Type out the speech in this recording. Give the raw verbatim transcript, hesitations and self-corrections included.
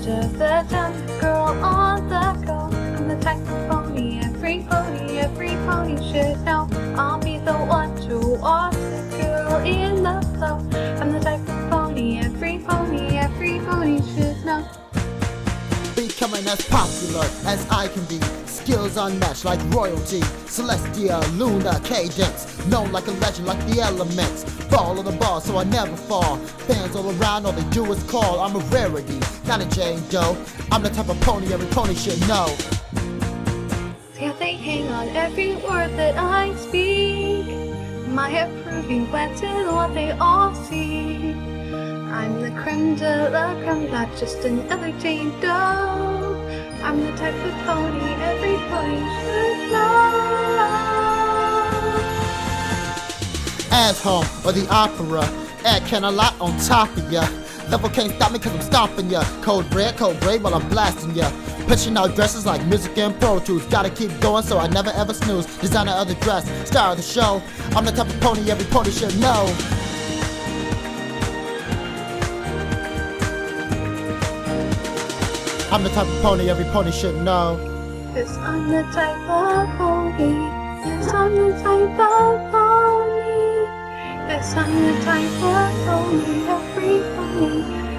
most of the time. Girl on the go, I'm the type of pony every pony, every pony should know. I'll be the one to walk the girl in the flow. I'm the type of pony every pony, every pony should know. Becoming as popular as I can be, skills unmatched like royalty. Celestia, Luna, cadence, known like a legend, like the elements. Ball on the ball, so I never fall. Fans all around, all they do is call. I'm a rarity, not a Jane Doe. I'm the type of pony every pony should know. Yeah, they hang on every word that I speak. My approving glance is what they all see. I'm the creme de la creme, not just another Jane Doe. I'm the type of pony every pony should know. As home or the opera, add can a lot on top of ya. Level can't stop me cause I'm stomping ya. Code red, code gray while I'm blasting ya. Pitching out dresses like music and Pro Tools. Gotta keep going so I never ever snooze. Designer of the dress, star of the show. I'm the type of pony every pony should know. I'm the type of pony every pony should know. Cause I'm the type of pony. Yes, I'm the type of pony. Yes, I'm the type of pony every pony